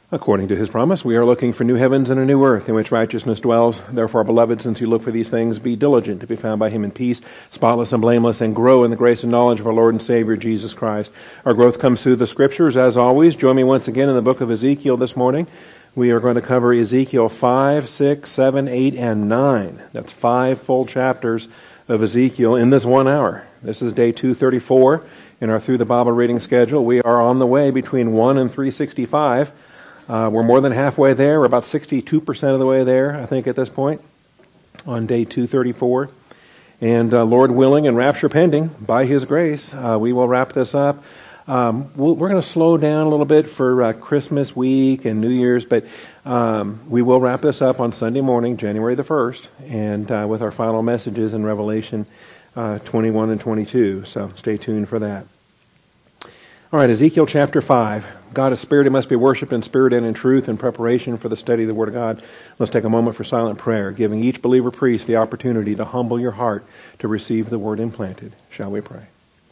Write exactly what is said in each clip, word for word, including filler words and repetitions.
According to his promise, we are looking for new heavens and a new earth in which righteousness dwells. Therefore, beloved, since you look for these things, be diligent to be found by him in peace, spotless and blameless, and grow in the grace and knowledge of our Lord and Savior, Jesus Christ. Our growth comes through the Scriptures. As always, join me once again in the book of Ezekiel this morning. We are going to cover Ezekiel five, six, seven, eight, and nine. That's five full chapters of Ezekiel in this one hour. This is day two thirty-four in our Through the Bible reading schedule. We are on the way between one and three sixty-five. Uh, we're more than halfway there. We're about sixty-two percent of the way there, I think, at this point, on day two thirty-four. And uh, Lord willing and rapture pending, by his grace, uh, we will wrap this up. Um, we'll, we're going to slow down a little bit for uh, Christmas week and New Year's, but um, we will wrap this up on Sunday morning, January the first, and uh, with our final messages in Revelation uh, twenty-one and twenty-two. So stay tuned for that. All right, Ezekiel chapter five. God is spirit, he must be worshipped in spirit and in truth. In preparation for the study of the Word of God, let's take a moment for silent prayer, giving each believer priest the opportunity to humble your heart to receive the Word implanted. Shall we pray?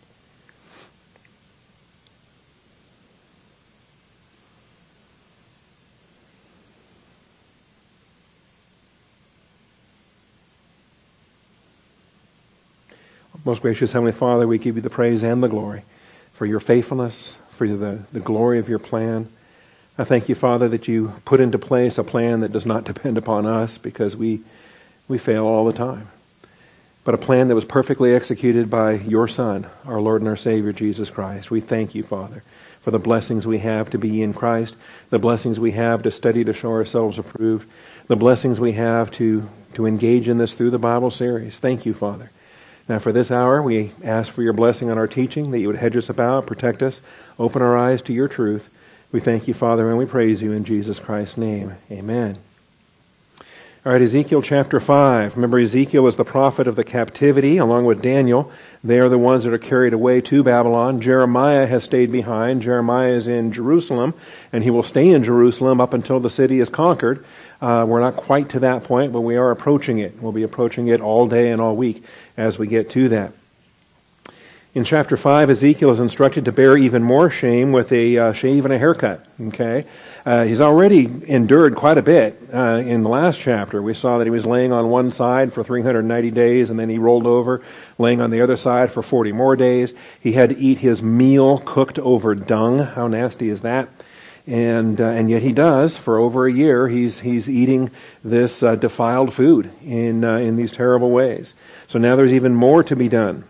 Most gracious Heavenly Father, we give you the praise and the glory for your faithfulness, for the, the glory of your plan. I thank you, Father, that you put into place a plan that does not depend upon us because we we fail all the time. But a plan that was perfectly executed by your Son, our Lord and our Savior, Jesus Christ. We thank you, Father, for the blessings we have to be in Christ, the blessings we have to study to show ourselves approved, the blessings we have to, to engage in this through the Bible series. Thank you, Father. Now for this hour, we ask for your blessing on our teaching, that you would hedge us about, protect us, open our eyes to your truth. We thank you, Father, and we praise you in Jesus Christ's name. Amen. All right, Ezekiel chapter five. Remember, Ezekiel was the prophet of the captivity, along with Daniel. They are the ones that are carried away to Babylon. Jeremiah has stayed behind. Jeremiah is in Jerusalem, and he will stay in Jerusalem up until the city is conquered. Uh, we're not quite to that point, but we are approaching it. We'll be approaching it all day and all week as we get to that. In chapter five, Ezekiel is instructed to bear even more shame with a uh, shave and a haircut. Okay, uh, he's already endured quite a bit uh, in the last chapter. We saw that he was laying on one side for three hundred ninety days, and then he rolled over, laying on the other side for forty more days. He had to eat his meal cooked over dung. How nasty is that? And uh, and yet he does for over a year. He's he's eating this uh, defiled food in uh, in these terrible ways. So now there's even more to be done.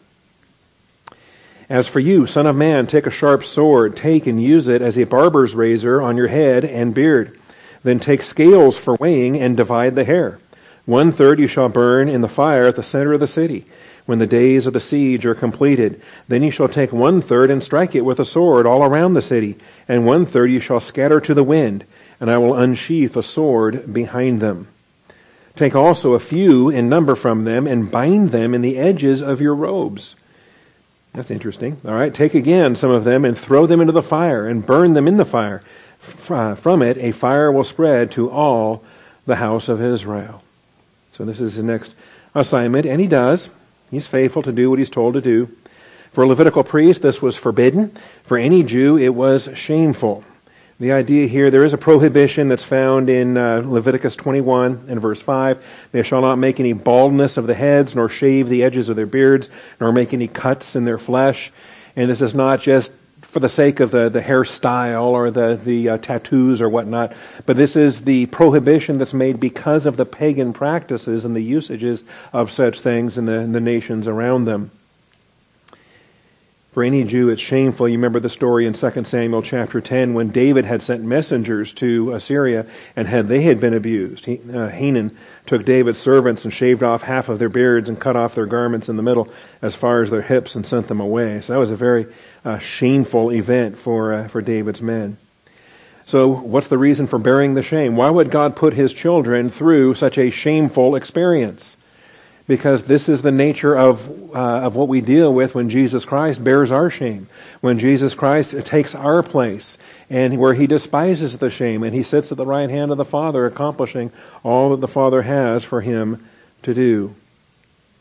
As for you, son of man, take a sharp sword, take and use it as a barber's razor on your head and beard. Then take scales for weighing and divide the hair. One third you shall burn in the fire at the center of the city, when the days of the siege are completed. Then you shall take one third and strike it with a sword all around the city, and one third you shall scatter to the wind, and I will unsheath a sword behind them. Take also a few in number from them, and bind them in the edges of your robes. That's interesting. All right, take again some of them and throw them into the fire and burn them in the fire. From it a fire will spread to all the house of Israel. So this is the next assignment, and he does. He's faithful to do what he's told to do. For a Levitical priest, this was forbidden. For any Jew, it was shameful. The idea here, there is a prohibition that's found in uh, Leviticus twenty-one and verse five. They shall not make any baldness of the heads, nor shave the edges of their beards, nor make any cuts in their flesh. And this is not just for the sake of the, the hairstyle or the, the uh, tattoos or whatnot, but this is the prohibition that's made because of the pagan practices and the usages of such things in the, in the nations around them. For any Jew, it's shameful. You remember the story in Second Samuel chapter ten when David had sent messengers to Assyria and had they had been abused. He, uh, Hanan took David's servants and shaved off half of their beards and cut off their garments in the middle as far as their hips and sent them away. So that was a very uh, shameful event for uh, for David's men. So what's the reason for bearing the shame? Why would God put his children through such a shameful experience? Because this is the nature of uh, of what we deal with when Jesus Christ bears our shame. When Jesus Christ takes our place, and where he despises the shame, and he sits at the right hand of the Father, accomplishing all that the Father has for him to do.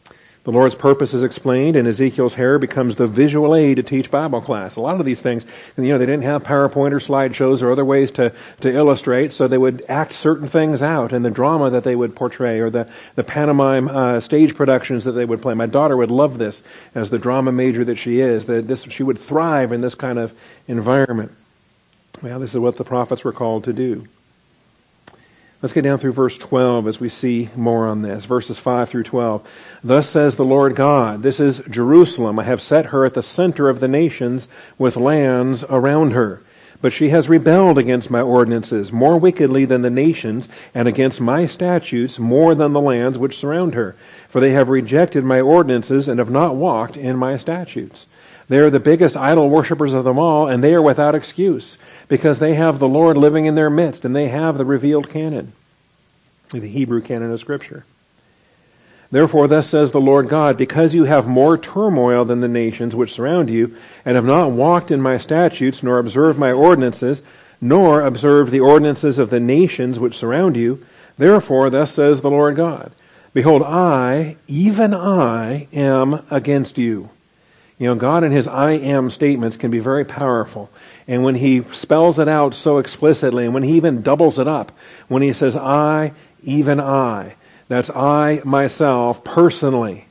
The Lord's purpose is explained, and Ezekiel's hair becomes the visual aid to teach Bible class. A lot of these things, you know, they didn't have PowerPoint or slideshows or other ways to, to illustrate, so they would act certain things out in the drama that they would portray, or the, the pantomime uh, stage productions that they would play. My daughter would love this as the drama major that she is. That this she would thrive in this kind of environment. Well, this is what the prophets were called to do. Let's get down through verse twelve as we see more on this. Verses five through twelve. Thus says the Lord God, this is Jerusalem. I have set her at the center of the nations with lands around her. But she has rebelled against my ordinances more wickedly than the nations, and against my statutes more than the lands which surround her. For they have rejected my ordinances and have not walked in my statutes. They are the biggest idol worshippers of them all, and they are without excuse, because they have the Lord living in their midst, and they have the revealed canon, the Hebrew canon of Scripture. Therefore, thus says the Lord God, because you have more turmoil than the nations which surround you, and have not walked in my statutes, nor observed my ordinances, nor observed the ordinances of the nations which surround you, therefore, thus says the Lord God, behold, I, even I, am against you. You know, God in His I am statements can be very powerful. And when He spells it out so explicitly, and when He even doubles it up, when He says, I, even I, that's I, myself, personally,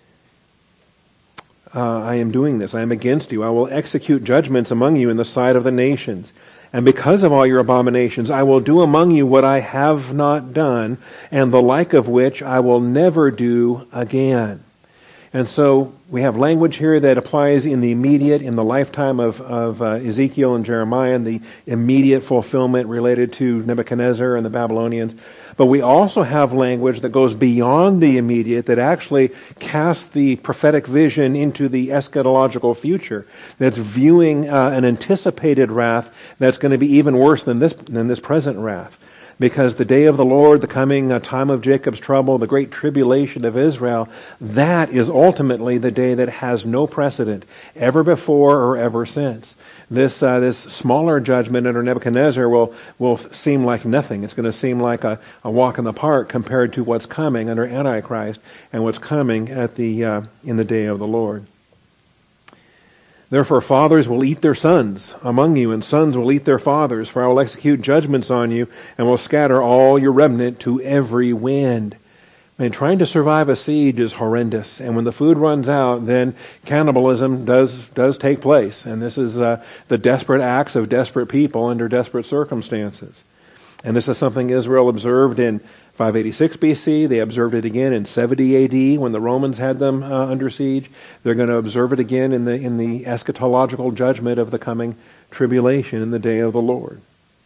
uh, I am doing this. I am against you. I will execute judgments among you in the sight of the nations. And because of all your abominations, I will do among you what I have not done, and the like of which I will never do again. And so we have language here that applies in the immediate, in the lifetime of, of uh, Ezekiel and Jeremiah, and the immediate fulfillment related to Nebuchadnezzar and the Babylonians. But we also have language that goes beyond the immediate, that actually casts the prophetic vision into the eschatological future, that's viewing uh, an anticipated wrath that's going to be even worse than this, than this present wrath. Because the day of the Lord, the coming uh, time of Jacob's trouble, the great tribulation of Israel, that is ultimately the day that has no precedent, ever before or ever since. This uh, this smaller judgment under Nebuchadnezzar will will seem like nothing. It's going to seem like a, a walk in the park compared to what's coming under Antichrist and what's coming at the uh, in the day of the Lord. Therefore fathers will eat their sons among you, and sons will eat their fathers, for I will execute judgments on you, and will scatter all your remnant to every wind. And trying to survive a siege is horrendous, and when the food runs out, then cannibalism does does take place, and this is uh, the desperate acts of desperate people under desperate circumstances. And this is something Israel observed in five eighty-six B C. They observed it again in seventy A D when the Romans had them uh, under siege. They're going to observe it again in the in the eschatological judgment of the coming tribulation in the day of the Lord.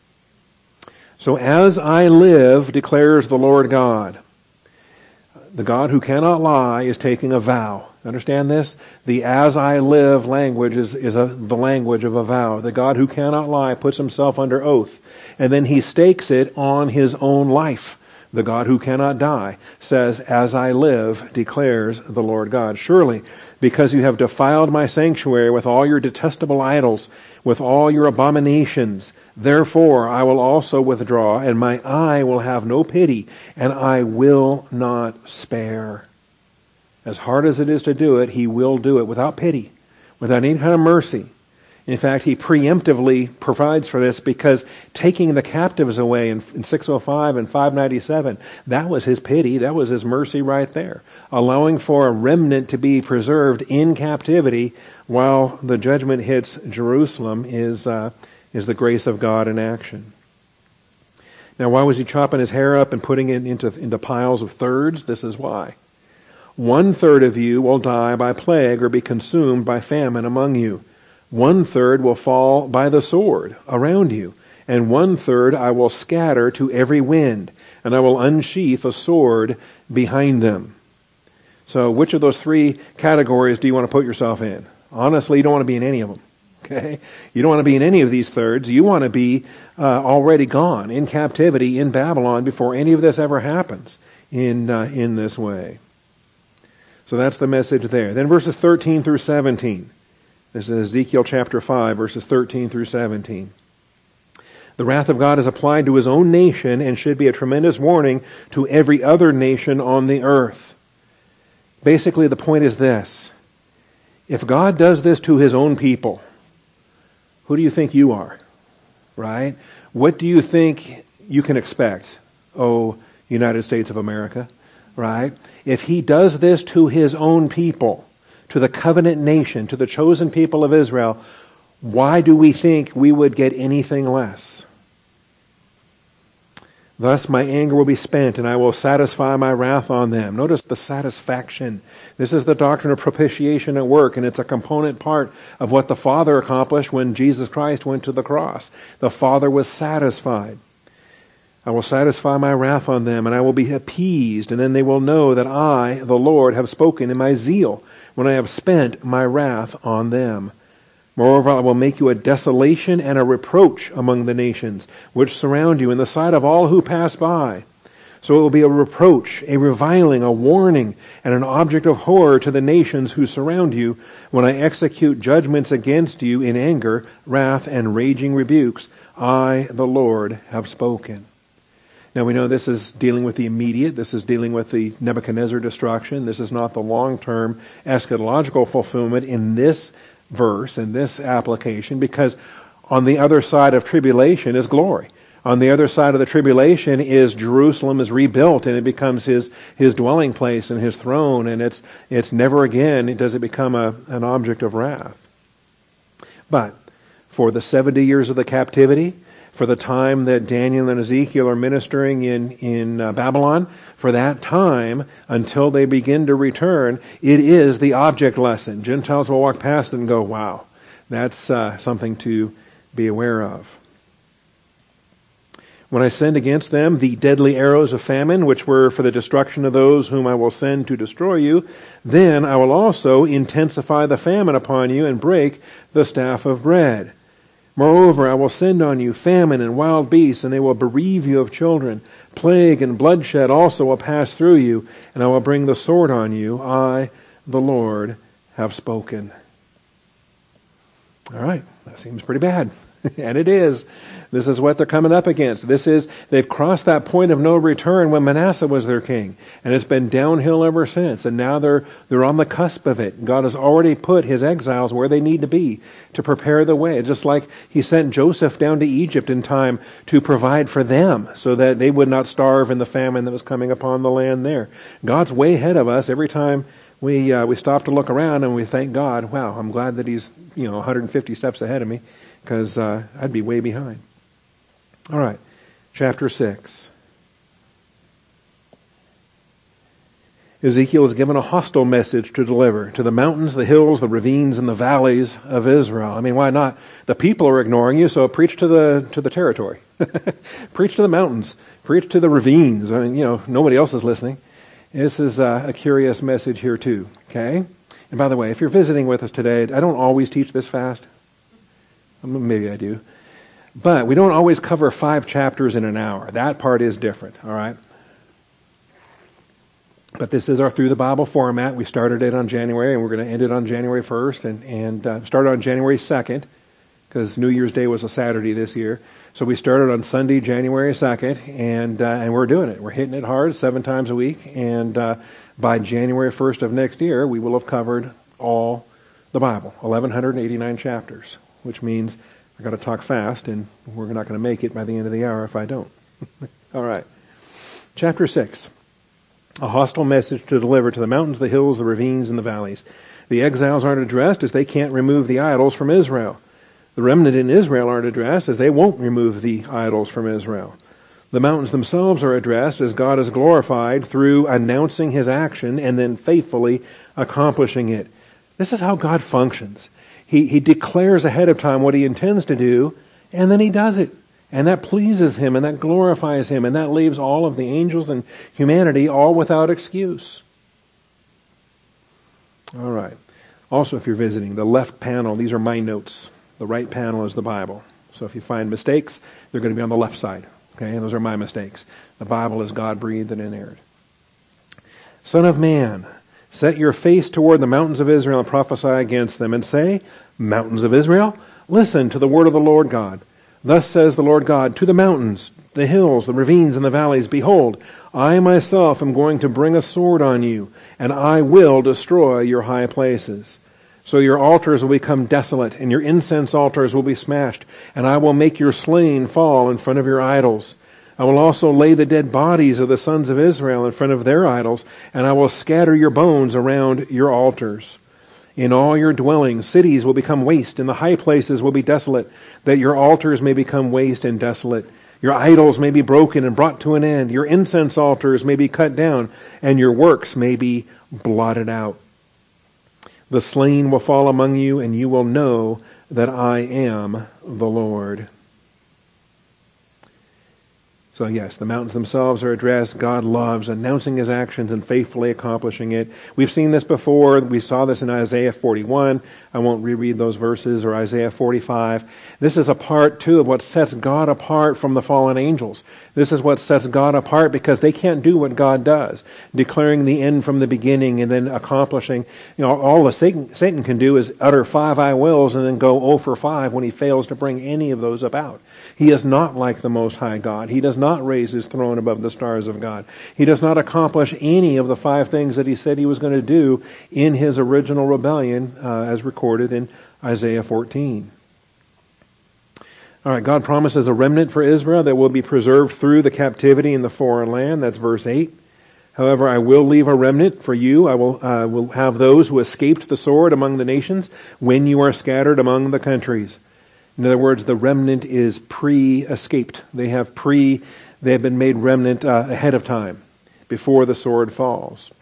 So as I live, declares the Lord God. The God who cannot lie is taking a vow. Understand this? The as I live language is, is a, the language of a vow. The God who cannot lie puts himself under oath, and then he stakes it on his own life. The God who cannot die says, as I live, declares the Lord God. Surely, because you have defiled my sanctuary with all your detestable idols, with all your abominations, therefore I will also withdraw, and my eye will have no pity, and I will not spare. As hard as it is to do it, he will do it without pity, without any kind of mercy. In fact, he preemptively provides for this, because taking the captives away in, in six oh five and five ninety-seven, that was his pity, that was his mercy right there. Allowing for a remnant to be preserved in captivity while the judgment hits Jerusalem is uh, is the grace of God in action. Now, why was he chopping his hair up and putting it into, into piles of thirds? This is why. One third of you will die by plague or be consumed by famine among you. One third will fall by the sword around you, and one third I will scatter to every wind, and I will unsheath a sword behind them. So which of those three categories do you want to put yourself in? Honestly, you don't want to be in any of them. Okay? You don't want to be in any of these thirds. You want to be uh, already gone, in captivity, in Babylon, before any of this ever happens in uh, in this way. So that's the message there. Then verses thirteen through seventeen. This is Ezekiel chapter five, verses thirteen through seventeen. The wrath of God is applied to his own nation and should be a tremendous warning to every other nation on the earth. Basically, the point is this. If God does this to his own people, who do you think you are? Right? What do you think you can expect, oh, United States of America? Right? If he does this to his own people, to the covenant nation, to the chosen people of Israel, why do we think we would get anything less? Thus my anger will be spent, and I will satisfy my wrath on them. Notice the satisfaction. This is the doctrine of propitiation at work, and it's a component part of what the Father accomplished when Jesus Christ went to the cross. The Father was satisfied. I will satisfy my wrath on them, and I will be appeased, and then they will know that I, the Lord, have spoken in my zeal, when I have spent my wrath on them. Moreover, I will make you a desolation and a reproach among the nations, which surround you in the sight of all who pass by. So it will be a reproach, a reviling, a warning, and an object of horror to the nations who surround you, when I execute judgments against you in anger, wrath, and raging rebukes. I, the Lord, have spoken. Now we know this is dealing with the immediate. This is dealing with the Nebuchadnezzar destruction. This is not the long-term eschatological fulfillment in this verse, in this application, because on the other side of tribulation is glory. On the other side of the tribulation is Jerusalem is rebuilt, and it becomes his his dwelling place and his throne, and it's it's never again does it become a, an object of wrath. But for the seventy years of the captivity, for the time that Daniel and Ezekiel are ministering in, in uh, Babylon, for that time, until they begin to return, it is the object lesson. Gentiles will walk past it and go, wow, that's uh, something to be aware of. When I send against them the deadly arrows of famine, which were for the destruction of those whom I will send to destroy you, then I will also intensify the famine upon you and break the staff of bread. Moreover, I will send on you famine and wild beasts, and they will bereave you of children. Plague and bloodshed also will pass through you, and I will bring the sword on you. I, the Lord, have spoken. All right, that seems pretty bad. And it is. This is what they're coming up against. This is, they've crossed that point of no return when Manasseh was their king. And it's been downhill ever since. And now they're, they're on the cusp of it. God has already put his exiles where they need to be to prepare the way. Just like he sent Joseph down to Egypt in time to provide for them so that they would not starve in the famine that was coming upon the land there. God's way ahead of us every time we, uh, we stop to look around and we thank God, wow, I'm glad that he's, you know, one hundred fifty steps ahead of me, because uh, I'd be way behind. All right, chapter six. Ezekiel is given a hostile message to deliver to the mountains, the hills, the ravines, and the valleys of Israel. I mean, why not? The people are ignoring you, so preach to the to the territory. Preach to the mountains. Preach to the ravines. I mean, you know, nobody else is listening. This is a, a curious message here too, okay? And by the way, if you're visiting with us today, I don't always teach this fast. Maybe I do. But we don't always cover five chapters in an hour. That part is different, all right? But this is our Through the Bible format. We started it on January, and we're going to end it on January first, and, and uh, started on January second, because New Year's Day was a Saturday this year. So we started on Sunday, January second, and uh, and we're doing it. We're hitting it hard seven times a week, and uh, by January first of next year, we will have covered all the Bible, eleven eighty-nine chapters, which means I've got to talk fast, and we're not going to make it by the end of the hour if I don't. All right. Chapter six. A hostile message to deliver to the mountains, the hills, the ravines, and the valleys. The exiles aren't addressed as they can't remove the idols from Israel. The remnant in Israel aren't addressed as they won't remove the idols from Israel. The mountains themselves are addressed as God is glorified through announcing his action and then faithfully accomplishing it. This is how God functions. He, he declares ahead of time what he intends to do, and then he does it. And that pleases him, and that glorifies him, and that leaves all of the angels and humanity all without excuse. All right. Also, if you're visiting, the left panel, these are my notes. The right panel is the Bible. So if you find mistakes, they're going to be on the left side. Okay, and those are my mistakes. The Bible is God-breathed and inerrant. Son of man, set your face toward the mountains of Israel and prophesy against them, and say, mountains of Israel, listen to the word of the Lord God. Thus says the Lord God, to the mountains, the hills, the ravines, and the valleys, behold, I myself am going to bring a sword on you, and I will destroy your high places. So your altars will become desolate, and your incense altars will be smashed, and I will make your slain fall in front of your idols. I will also lay the dead bodies of the sons of Israel in front of their idols, and I will scatter your bones around your altars. In all your dwellings, cities will become waste, and the high places will be desolate, that your altars may become waste and desolate. Your idols may be broken and brought to an end. Your incense altars may be cut down, and your works may be blotted out. The slain will fall among you, and you will know that I am the Lord. So yes, the mountains themselves are addressed. God loves announcing his actions and faithfully accomplishing it. We've seen this before. We saw this in Isaiah forty-one. I won't reread those verses, or Isaiah forty-five. This is a part, too, of what sets God apart from the fallen angels. This is what sets God apart because they can't do what God does, declaring the end from the beginning and then accomplishing. You know, all the Satan, Satan can do is utter five I wills and then go oh for five when he fails to bring any of those about. He is not like the Most High God. He does not raise his throne above the stars of God. He does not accomplish any of the five things that he said he was going to do in his original rebellion, uh, as recorded in Isaiah fourteen. All right, God promises a remnant for Israel that will be preserved through the captivity in the foreign land. That's verse eight. However, I will leave a remnant for you. I will, uh, will have those who escaped the sword among the nations when you are scattered among the countries. In other words, the remnant is pre-escaped. They have pre, they have been made remnant uh, ahead of time, before the sword falls.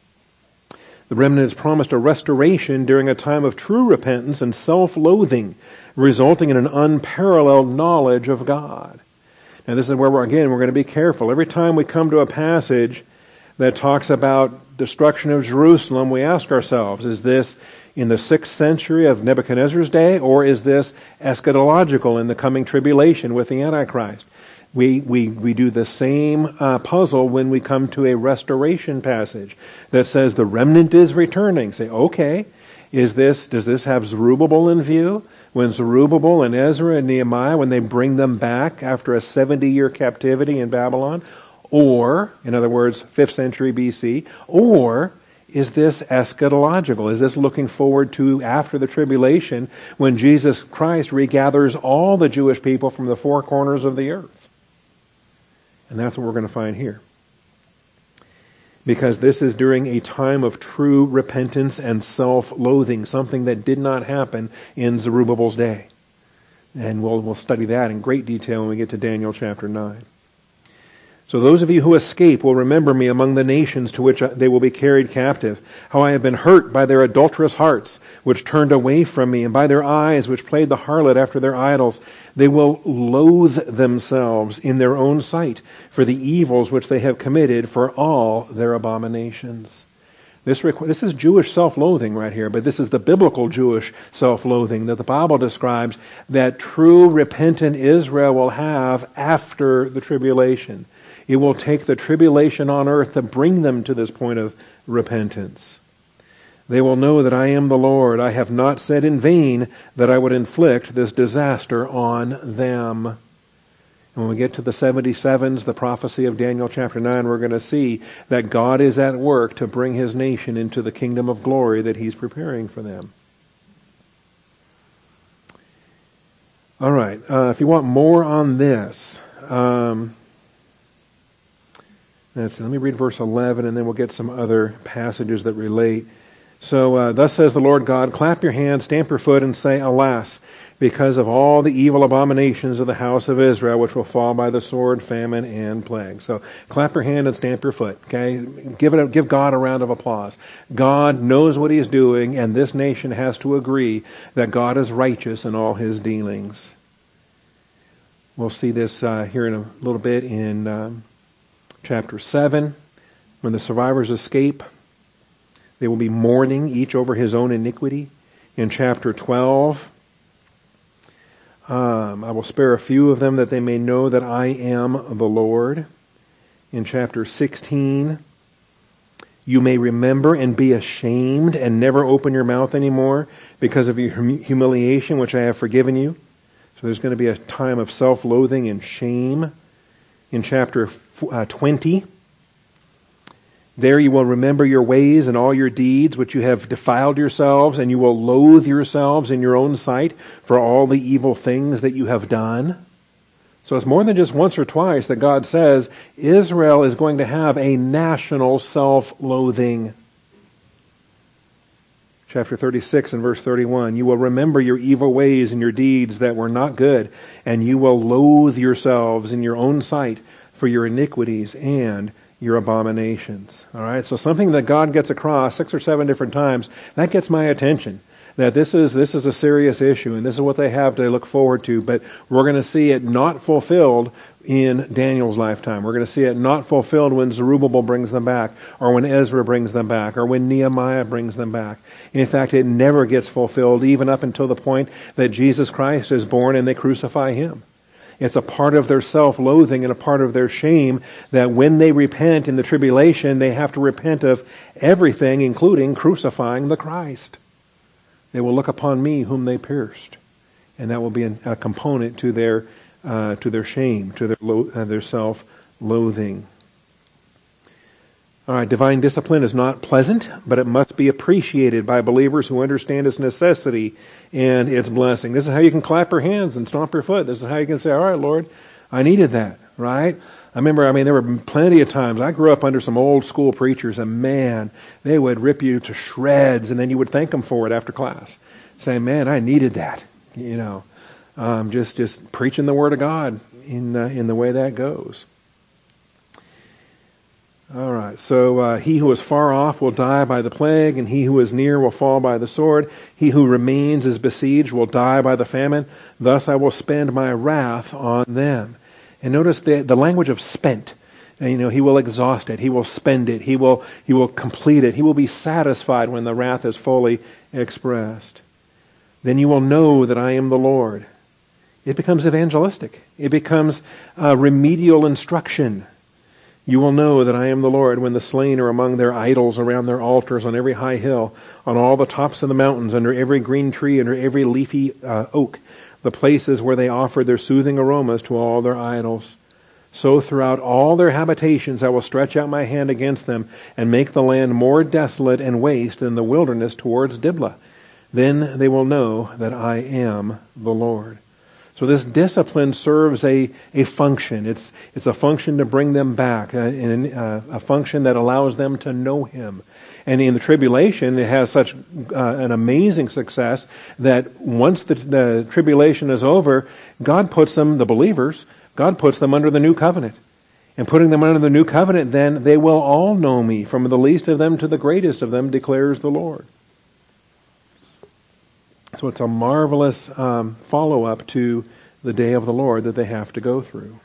The remnant is promised a restoration during a time of true repentance and self-loathing, resulting in an unparalleled knowledge of God. Now this is where we're, again, we're going to be careful. Every time we come to a passage that talks about destruction of Jerusalem, we ask ourselves, is this in the sixth century of Nebuchadnezzar's day, or is this eschatological in the coming tribulation with the Antichrist? We we we do the same uh, puzzle when we come to a restoration passage that says the remnant is returning. Say, okay, is this does this have Zerubbabel in view? When Zerubbabel and Ezra and Nehemiah, when they bring them back after a seventy-year captivity in Babylon, or, in other words, fifth century B C, or is this eschatological? Is this looking forward to after the tribulation when Jesus Christ regathers all the Jewish people from the four corners of the earth? And that's what we're going to find here. Because this is during a time of true repentance and self-loathing, something that did not happen in Zerubbabel's day. And we'll, we'll study that in great detail when we get to Daniel chapter nine. So those of you who escape will remember me among the nations to which they will be carried captive, how I have been hurt by their adulterous hearts, which turned away from me, and by their eyes, which played the harlot after their idols. They will loathe themselves in their own sight for the evils which they have committed, for all their abominations. This, requ- this is Jewish self-loathing right here, but this is the biblical Jewish self-loathing that the Bible describes that true repentant Israel will have after the tribulation. It will take the tribulation on earth to bring them to this point of repentance. They will know that I am the Lord. I have not said in vain that I would inflict this disaster on them. And when we get to the seventy-sevens, the prophecy of Daniel chapter nine, we're going to see that God is at work to bring his nation into the kingdom of glory that he's preparing for them. All right. Uh, if you want more on this, um, let's, let me read verse eleven, and then we'll get some other passages that relate. So, uh, thus says the Lord God, clap your hands, stamp your foot, and say, alas, because of all the evil abominations of the house of Israel, which will fall by the sword, famine, and plague. So, clap your hand and stamp your foot, okay? Give it a, give God a round of applause. God knows what he's doing, and this nation has to agree that God is righteous in all his dealings. We'll see this uh, here in a little bit in um, chapter seven, when the survivors escape. They will be mourning each over his own iniquity. In chapter twelve, um, I will spare a few of them that they may know that I am the Lord. In chapter sixteen, you may remember and be ashamed and never open your mouth anymore because of your hum- humiliation which I have forgiven you. So there's going to be a time of self-loathing and shame in chapter uh, twenty. There you will remember your ways and all your deeds, which you have defiled yourselves, and you will loathe yourselves in your own sight for all the evil things that you have done. So it's more than just once or twice that God says Israel is going to have a national self-loathing. Chapter thirty-six and verse thirty-one, you will remember your evil ways and your deeds that were not good, and you will loathe yourselves in your own sight for your iniquities and your abominations. All right, so something that God gets across six or seven different times, that gets my attention. That this is this is a serious issue, and this is what they have to look forward to, but we're going to see it not fulfilled in Daniel's lifetime. We're going to see it not fulfilled when Zerubbabel brings them back, or when Ezra brings them back, or when Nehemiah brings them back. In fact, it never gets fulfilled, even up until the point that Jesus Christ is born and they crucify him. It's a part of their self-loathing and a part of their shame that when they repent in the tribulation, they have to repent of everything, including crucifying the Christ. They will look upon me whom they pierced. And that will be a component to their uh, to their shame, to their lo- uh, their self-loathing. All right, divine discipline is not pleasant, but it must be appreciated by believers who understand its necessity and its blessing. This is how you can clap your hands and stomp your foot. This is how you can say, all right, Lord, I needed that, right? I remember, I mean, there were plenty of times, I grew up under some old school preachers, and man, they would rip you to shreds, and then you would thank them for it after class. Saying, man, I needed that, you know. Um, just, just preaching the Word of God in, uh, in the way that goes. All right, so uh, he who is far off will die by the plague, and he who is near will fall by the sword. He who remains is besieged will die by the famine. Thus I will spend my wrath on them. And notice the, the language of spent. And, you know, he will exhaust it. He will spend it. He will, he will complete it. He will be satisfied when the wrath is fully expressed. Then you will know that I am the Lord. It becomes evangelistic. It becomes uh, remedial instruction. You will know that I am the Lord when the slain are among their idols around their altars on every high hill, on all the tops of the mountains, under every green tree, under every leafy uh, oak, the places where they offered their soothing aromas to all their idols. So throughout all their habitations I will stretch out my hand against them and make the land more desolate and waste than the wilderness towards Diblah. Then they will know that I am the Lord. So this discipline serves a, a function. It's, it's a function to bring them back, a, a, a function that allows them to know Him. And in the tribulation, it has such uh, an amazing success that once the, the tribulation is over, God puts them, the believers, God puts them under the new covenant. And putting them under the new covenant, then they will all know me, from the least of them to the greatest of them, declares the Lord. So it's a marvelous um, follow-up to the day of the Lord that they have to go through.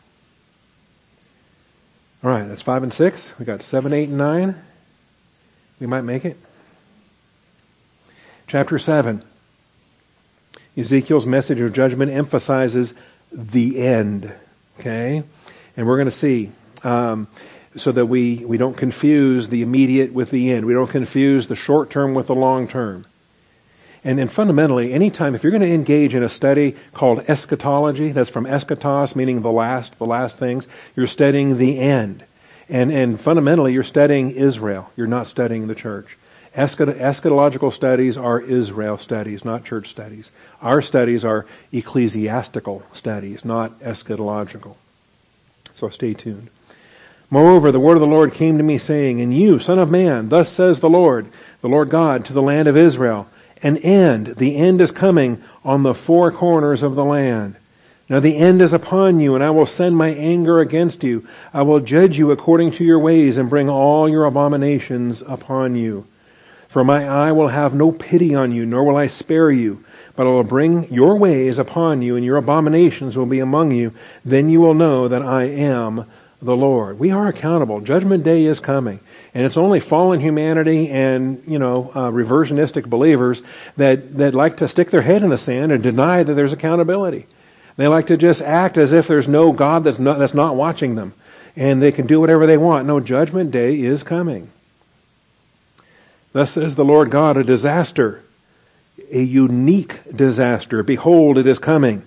All right, that's five and six. We got seven, eight, and nine. We might make it. Chapter seven. Ezekiel's message of judgment emphasizes the end. Okay? And we're going to see, um, so that we, we don't confuse the immediate with the end. We don't confuse the short term with the long term. And then fundamentally, anytime, if you're going to engage in a study called eschatology, that's from eschatos, meaning the last, the last things, you're studying the end. And, and fundamentally, you're studying Israel. You're not studying the church. Eschat- eschatological studies are Israel studies, not church studies. Our studies are ecclesiastical studies, not eschatological. So stay tuned. Moreover, the word of the Lord came to me, saying, And you, son of man, thus says the Lord, the Lord God, to the land of Israel, An end, the end is coming on the four corners of the land. Now the end is upon you, and I will send my anger against you. I will judge you according to your ways, and bring all your abominations upon you. For my eye will have no pity on you, nor will I spare you. But I will bring your ways upon you, and your abominations will be among you. Then you will know that I am the Lord. We are accountable. Judgment day is coming. And it's only fallen humanity and, you know, uh, reversionistic believers that, that like to stick their head in the sand and deny that there's accountability. They like to just act as if there's no God that's not, that's not watching them. And they can do whatever they want. No, judgment day is coming. Thus says the Lord God, a disaster, a unique disaster. Behold, it is coming.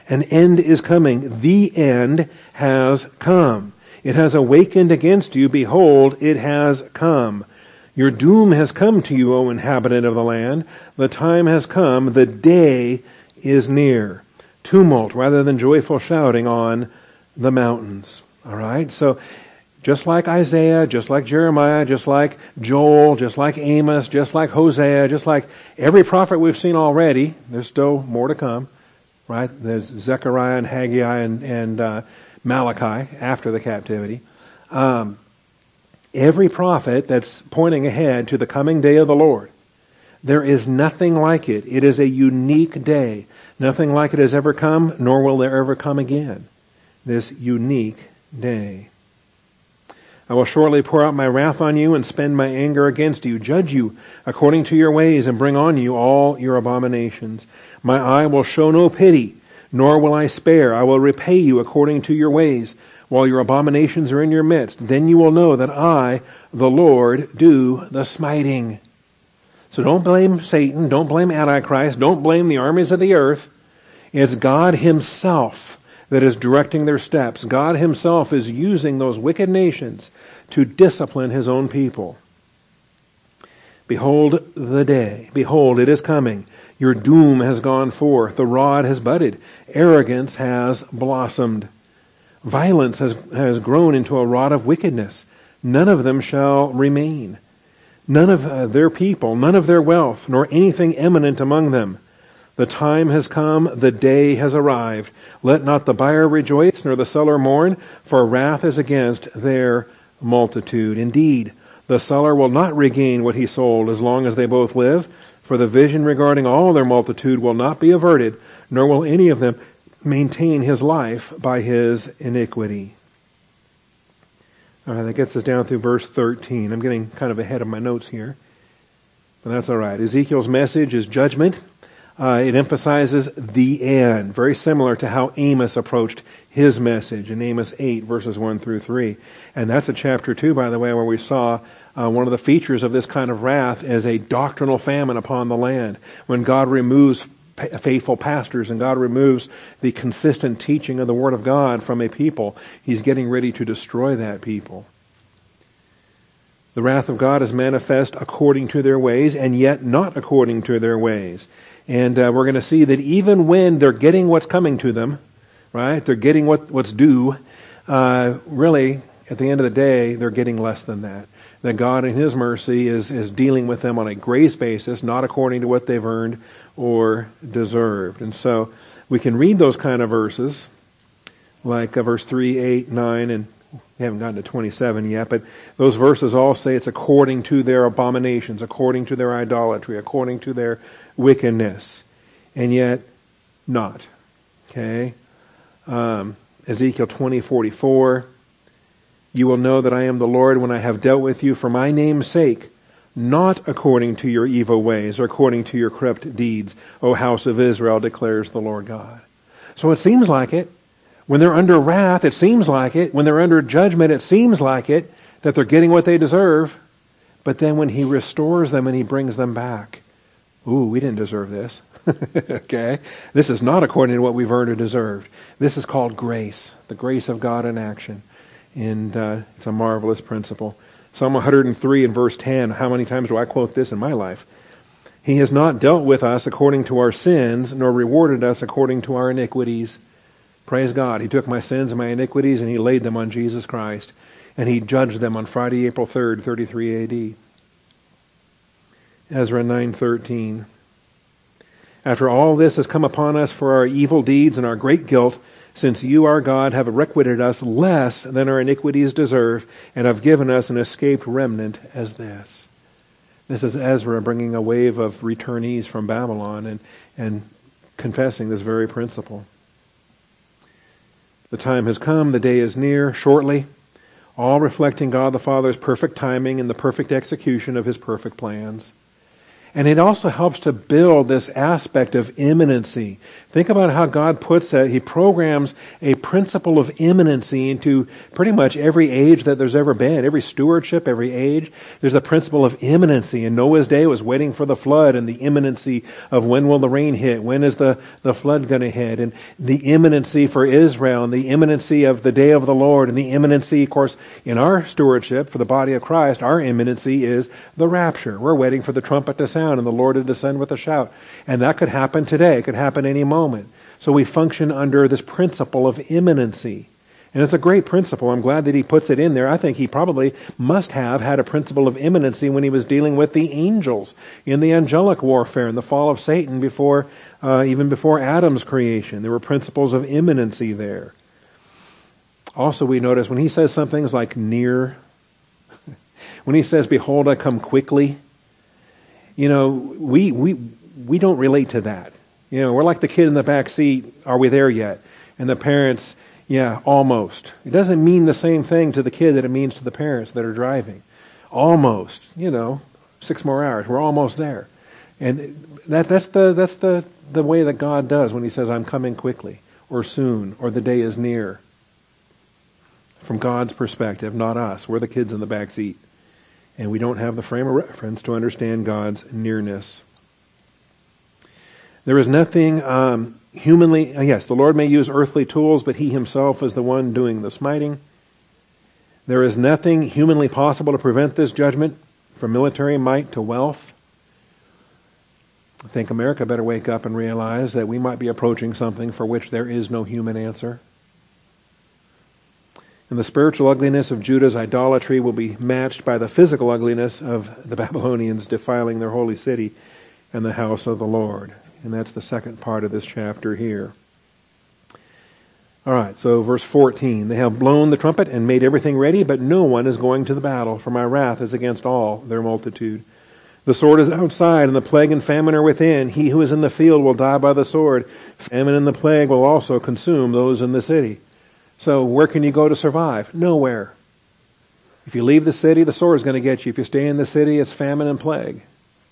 An end is coming. The end has come. It has awakened against you. Behold, it has come. Your doom has come to you, O inhabitant of the land. The time has come. The day is near. Tumult rather than joyful shouting on the mountains. All right? So, just like Isaiah, just like Jeremiah, just like Joel, just like Amos, just like Hosea, just like every prophet we've seen already, there's still more to come, right? There's Zechariah and Haggai and, and uh, Malachi after the captivity. Um, every prophet that's pointing ahead to the coming day of the Lord, there is nothing like it. It is a unique day. Nothing like it has ever come, nor will there ever come again. This unique day. I will shortly pour out my wrath on you and spend my anger against you, judge you according to your ways, and bring on you all your abominations. My eye will show no pity, nor will I spare. I will repay you according to your ways, while your abominations are in your midst. Then you will know that I, the Lord, do the smiting. So don't blame Satan, don't blame Antichrist, don't blame the armies of the earth. It's God himself that is directing their steps. God himself is using those wicked nations to discipline his own people. Behold the day. Behold, it is coming. Your doom has gone forth. The rod has budded. Arrogance has blossomed. Violence has, has grown into a rod of wickedness. None of them shall remain. None of uh, their people, none of their wealth, nor anything eminent among them. The time has come, the day has arrived. Let not the buyer rejoice, nor the seller mourn, for wrath is against their multitude. Indeed, the seller will not regain what he sold as long as they both live, for the vision regarding all their multitude will not be averted, nor will any of them maintain his life by his iniquity. All right, that gets us down through verse thirteen. I'm getting kind of ahead of my notes here, but that's all right. Ezekiel's message is judgment. Uh, it emphasizes the end, very similar to how Amos approached his message in Amos eight, verses one through three. And that's a chapter two, by the way, where we saw uh, one of the features of this kind of wrath as a doctrinal famine upon the land. When God removes pa- faithful pastors and God removes the consistent teaching of the Word of God from a people, he's getting ready to destroy that people. The wrath of God is manifest according to their ways, and yet not according to their ways. And uh, we're going to see that even when they're getting what's coming to them, right, they're getting what, what's due, uh, really, at the end of the day, they're getting less than that. That God in His mercy is, is dealing with them on a grace basis, not according to what they've earned or deserved. And so we can read those kind of verses, like uh, verse three, eight, nine, and we haven't gotten to twenty-seven yet, but those verses all say it's according to their abominations, according to their idolatry, according to their wickedness, and yet not. Okay? Um, Ezekiel twenty, forty-four, you will know that I am the Lord when I have dealt with you for my name's sake, not according to your evil ways or according to your corrupt deeds, O house of Israel, declares the Lord God. So it seems like it. When they're under wrath, it seems like it. When they're under judgment, it seems like it, that they're getting what they deserve. But then when He restores them and He brings them back, ooh, we didn't deserve this. Okay? This is not according to what we've earned or deserved. This is called grace, the grace of God in action. And uh, it's a marvelous principle. Psalm one hundred three and verse ten, how many times do I quote this in my life? He has not dealt with us according to our sins, nor rewarded us according to our iniquities. Praise God. He took my sins and my iniquities and He laid them on Jesus Christ. And He judged them on Friday, April third, thirty-three A D. Ezra nine thirteen. After all this has come upon us for our evil deeds and our great guilt, since you, our God, have requited us less than our iniquities deserve, and have given us an escaped remnant as this. This is Ezra bringing a wave of returnees from Babylon and, and confessing this very principle. The time has come, the day is near, shortly, all reflecting God the Father's perfect timing and the perfect execution of His perfect plans. And it also helps to build this aspect of imminency. Think about how God puts that. He programs a principle of imminency into pretty much every age that there's ever been. Every stewardship, every age. There's the principle of imminency. In Noah's day, it was waiting for the flood and the imminency of when will the rain hit? When is the, the flood going to hit? And the imminency for Israel and the imminency of the day of the Lord and the imminency, of course, in our stewardship for the body of Christ, our imminency is the rapture. We're waiting for the trumpet to sound and the Lord to descend with a shout. And that could happen today. It could happen any moment. So we function under this principle of imminency. And it's a great principle. I'm glad that he puts it in there. I think he probably must have had a principle of imminency when he was dealing with the angels in the angelic warfare and the fall of Satan before, uh, even before Adam's creation. There were principles of imminency there. Also, we notice when he says some things like near, when he says, behold, I come quickly, you know, we, we, we don't relate to that. You know, we're like the kid in the back seat, are we there yet? And the parents, yeah, almost. It doesn't mean the same thing to the kid that it means to the parents that are driving. Almost, you know, six more hours, we're almost there. And that that's the that's the, the way that God does when he says, I'm coming quickly, or soon, or the day is near. From God's perspective, not us. We're the kids in the back seat. And we don't have the frame of reference to understand God's nearness. There is nothing um, humanly, uh, yes, the Lord may use earthly tools, but he himself is the one doing the smiting. There is nothing humanly possible to prevent this judgment, from military might to wealth. I think America better wake up and realize that we might be approaching something for which there is no human answer. And the spiritual ugliness of Judah's idolatry will be matched by the physical ugliness of the Babylonians defiling their holy city and the house of the Lord. And that's the second part of this chapter here. All right, so verse fourteen. They have blown the trumpet and made everything ready, but no one is going to the battle, for my wrath is against all their multitude. The sword is outside, and the plague and famine are within. He who is in the field will die by the sword. Famine and the plague will also consume those in the city. So where can you go to survive? Nowhere. If you leave the city, the sword is going to get you. If you stay in the city, it's famine and plague.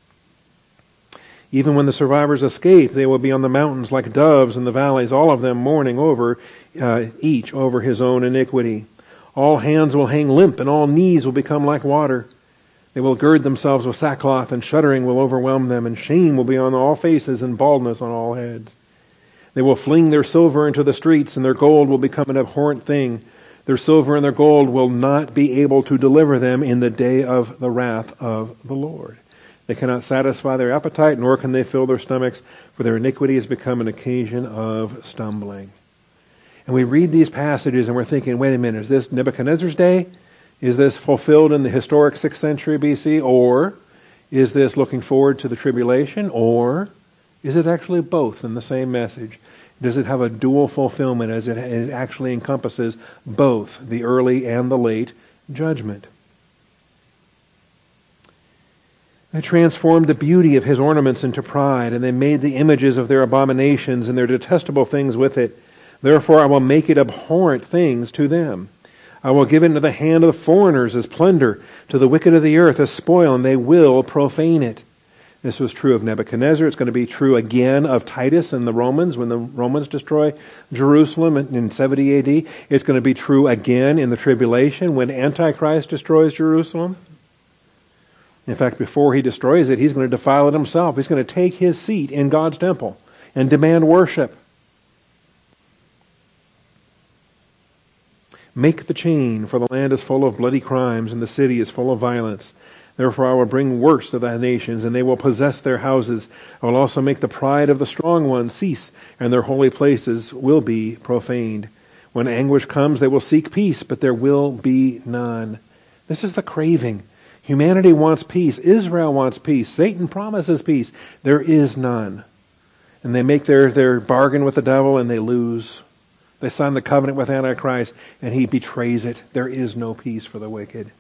Even when the survivors escape, they will be on the mountains like doves in the valleys, all of them mourning over, uh, each over his own iniquity. All hands will hang limp, and all knees will become like water. They will gird themselves with sackcloth, and shuddering will overwhelm them, and shame will be on all faces, and baldness on all heads. They will fling their silver into the streets, and their gold will become an abhorrent thing. Their silver and their gold will not be able to deliver them in the day of the wrath of the Lord. They cannot satisfy their appetite, nor can they fill their stomachs, for their iniquity has become an occasion of stumbling. And we read these passages and we're thinking, wait a minute, is this Nebuchadnezzar's day? Is this fulfilled in the historic sixth century B C? Or is this looking forward to the tribulation? Or is it actually both in the same message? Does it have a dual fulfillment as it, it actually encompasses both the early and the late judgment? They transformed the beauty of his ornaments into pride, and they made the images of their abominations and their detestable things with it. Therefore I will make it abhorrent things to them. I will give it into the hand of the foreigners as plunder, to the wicked of the earth as spoil, and they will profane it. This was true of Nebuchadnezzar. It's going to be true again of Titus and the Romans when the Romans destroy Jerusalem in seventy A D. It's going to be true again in the tribulation when Antichrist destroys Jerusalem. In fact, before he destroys it, he's going to defile it himself. He's going to take his seat in God's temple and demand worship. Make the chain, for the land is full of bloody crimes, and the city is full of violence. Therefore I will bring worse to the nations, and they will possess their houses. I will also make the pride of the strong ones cease, and their holy places will be profaned. When anguish comes, they will seek peace, but there will be none. This is the craving. Humanity wants peace. Israel wants peace. Satan promises peace. There is none. And they make their, their bargain with the devil and they lose. They sign the covenant with Antichrist and he betrays it. There is no peace for the wicked.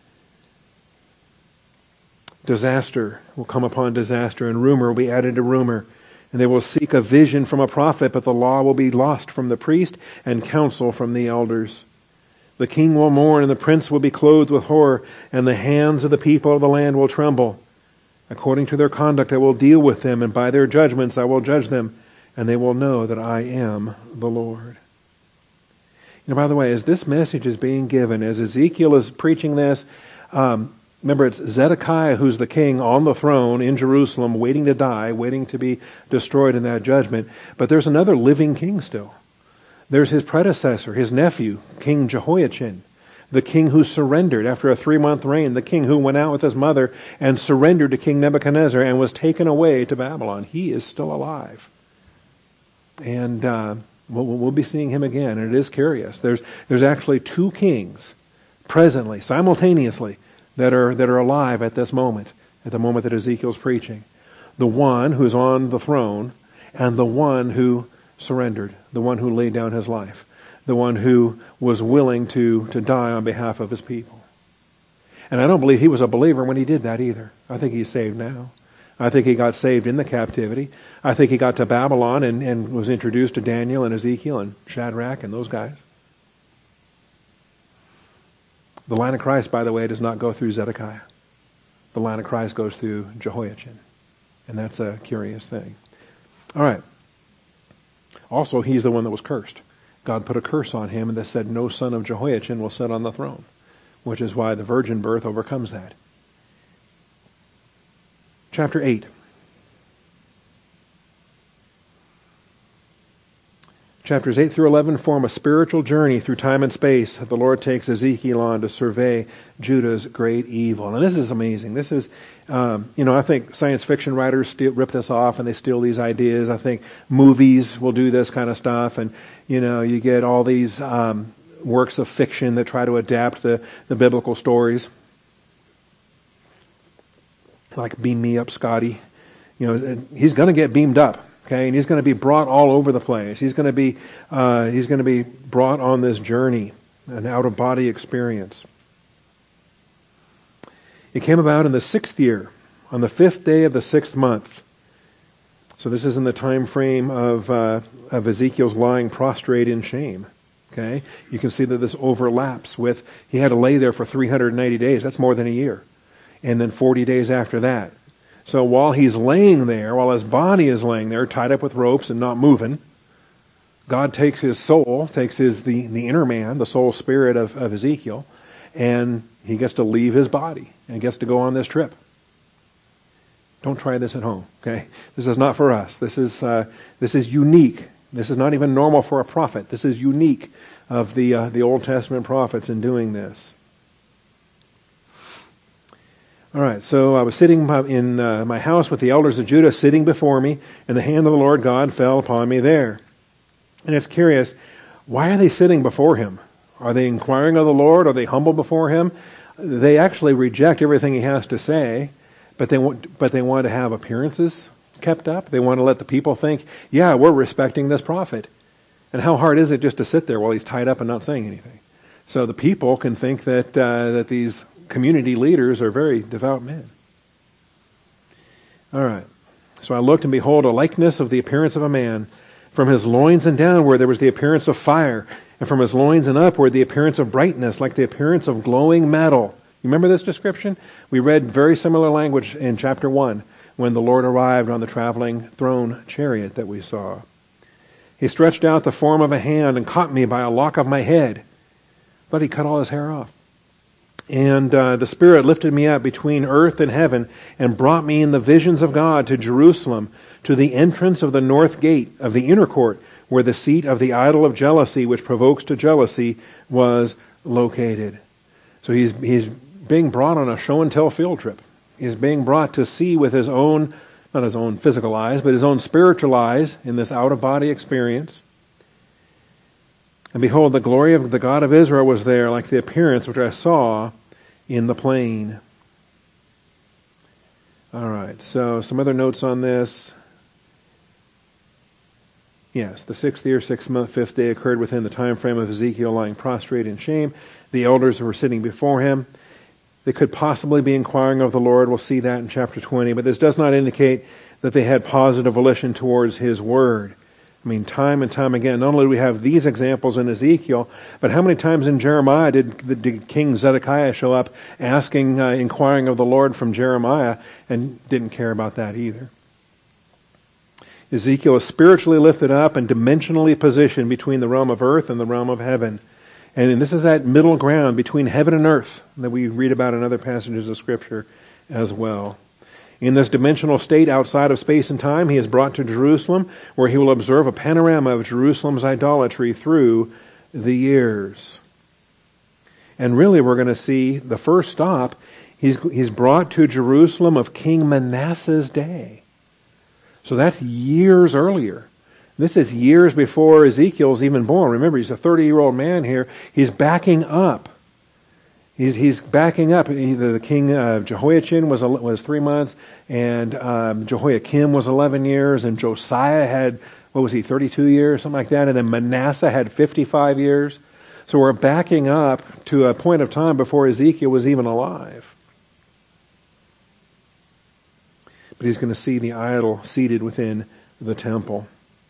Disaster will come upon disaster, and rumor will be added to rumor. And they will seek a vision from a prophet, but the law will be lost from the priest and counsel from the elders. The king will mourn, and the prince will be clothed with horror, and the hands of the people of the land will tremble. According to their conduct I will deal with them, and by their judgments I will judge them, and they will know that I am the Lord. You know, by the way, as this message is being given, as Ezekiel is preaching this, um, remember it's Zedekiah who's the king on the throne in Jerusalem, waiting to die, waiting to be destroyed in that judgment. But there's another living king still. There's his predecessor, his nephew, King Jehoiachin, the king who surrendered after a three-month reign, the king who went out with his mother and surrendered to King Nebuchadnezzar and was taken away to Babylon. He is still alive. And uh, we'll, we'll be seeing him again, and it is curious. There's there's actually two kings presently, simultaneously, that are that are alive at this moment, at the moment that Ezekiel's preaching. The one who's on the throne, and the one who surrendered, the one who laid down his life, the one who was willing to, to die on behalf of his people. And I don't believe he was a believer when he did that either. I think he's saved now. I think he got saved in the captivity. I think he got to Babylon and, and was introduced to Daniel and Ezekiel and Shadrach and those guys. The line of Christ, by the way, does not go through Zedekiah. The line of Christ goes through Jehoiachin. And that's a curious thing. All right. Also, he's the one that was cursed. God put a curse on him and that said no son of Jehoiachin will sit on the throne, which is why the virgin birth overcomes that. Chapter eight. Chapters eight through eleven form a spiritual journey through time and space that the Lord takes Ezekiel on to survey Judah's great evil. And this is amazing. This is, um, you know, I think science fiction writers steal, rip this off and they steal these ideas. I think movies will do this kind of stuff. And, you know, you get all these um, works of fiction that try to adapt the, the biblical stories. Like Beam Me Up, Scotty. You know, he's going to get beamed up. Okay, and he's going to be brought all over the place. He's going to be uh, he's going to be brought on this journey, an out-of-body experience. It came about in the sixth year, on the fifth day of the sixth month. So this is in the time frame of uh, of Ezekiel's lying prostrate in shame. Okay, you can see that this overlaps with he had to lay there for three hundred ninety days. That's more than a year, and then forty days after that. So while he's laying there, while his body is laying there, tied up with ropes and not moving, God takes his soul, takes his the, the inner man, the soul spirit of, of Ezekiel, and he gets to leave his body and gets to go on this trip. Don't try this at home, okay? This is not for us. This is uh, this is unique. This is not even normal for a prophet. This is unique of the uh, the Old Testament prophets in doing this. All right, so I was sitting in uh, my house with the elders of Judah sitting before me, and the hand of the Lord God fell upon me there. And it's curious, why are they sitting before him? Are they inquiring of the Lord? Are they humble before him? They actually reject everything he has to say, but they want, but they want to have appearances kept up. They want to let the people think, yeah, we're respecting this prophet. And how hard is it just to sit there while he's tied up and not saying anything? So the people can think that uh, that these community leaders are very devout men. All right. So I looked, and behold, a likeness of the appearance of a man. From his loins and downward there was the appearance of fire, and from his loins and upward the appearance of brightness, like the appearance of glowing metal. You remember this description? We read very similar language in chapter one, when the Lord arrived on the traveling throne chariot that we saw. He stretched out the form of a hand and caught me by a lock of my head, but he cut all his hair off. And uh, the Spirit lifted me up between earth and heaven and brought me in the visions of God to Jerusalem, to the entrance of the north gate of the inner court, where the seat of the idol of jealousy, which provokes to jealousy, was located. So he's he's being brought on a show and tell field trip. He's being brought to see with his own, not his own physical eyes, but his own spiritual eyes in this out-of-body experience. And behold, the glory of the God of Israel was there, like the appearance which I saw in the plain. All right, so some other notes on this. Yes, the sixth year, sixth month, fifth day occurred within the time frame of Ezekiel lying prostrate in shame. The elders were sitting before him. They could possibly be inquiring of the Lord. We'll see that in chapter twenty. But this does not indicate that they had positive volition towards his word. I mean, time and time again, not only do we have these examples in Ezekiel, but how many times in Jeremiah did, did King Zedekiah show up asking, uh, inquiring of the Lord from Jeremiah, and didn't care about that either. Ezekiel is spiritually lifted up and dimensionally positioned between the realm of earth and the realm of heaven. And this is that middle ground between heaven and earth that we read about in other passages of Scripture as well. In this dimensional state outside of space and time, he is brought to Jerusalem, where he will observe a panorama of Jerusalem's idolatry through the years. And really, we're going to see the first stop, he's, he's brought to Jerusalem of King Manasseh's day. So that's years earlier. This is years before Ezekiel's even born. Remember, he's a thirty-year-old man here. He's backing up. He's he's backing up. He, the, the king uh, Jehoiachin was was three months, and um, Jehoiakim was eleven years, and Josiah had, what was he, thirty-two years, something like that, and then Manasseh had fifty-five years. So we're backing up to a point of time before Ezekiel was even alive. But he's going to see the idol seated within the temple.